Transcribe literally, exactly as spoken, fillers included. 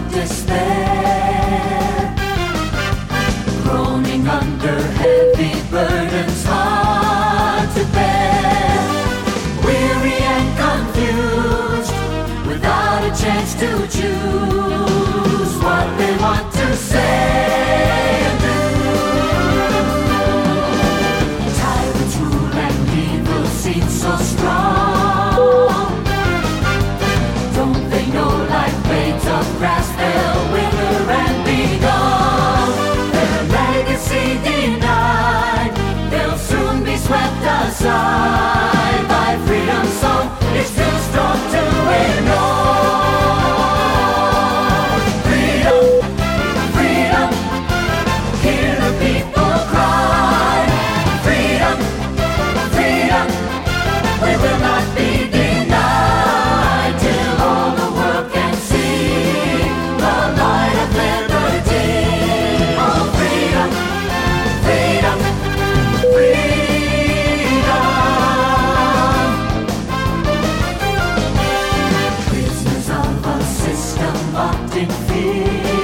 despair, groaning under heavy burdens hard to bear, weary and confused, without a chance to choose what they want to say and do. Tyrants rule and evil seems so strong. Don't they know like blades of grass they'll wither and be gone? Their legacy denied, they'll soon be swept aside by freedom's song. It's too strong to ignore. Freedom, freedom, hear the people cry. Freedom, freedom, we will not be denied till all the world can see the light of liberty. Oh, freedom, freedom, freedom. Prisoners of a system locked in fear,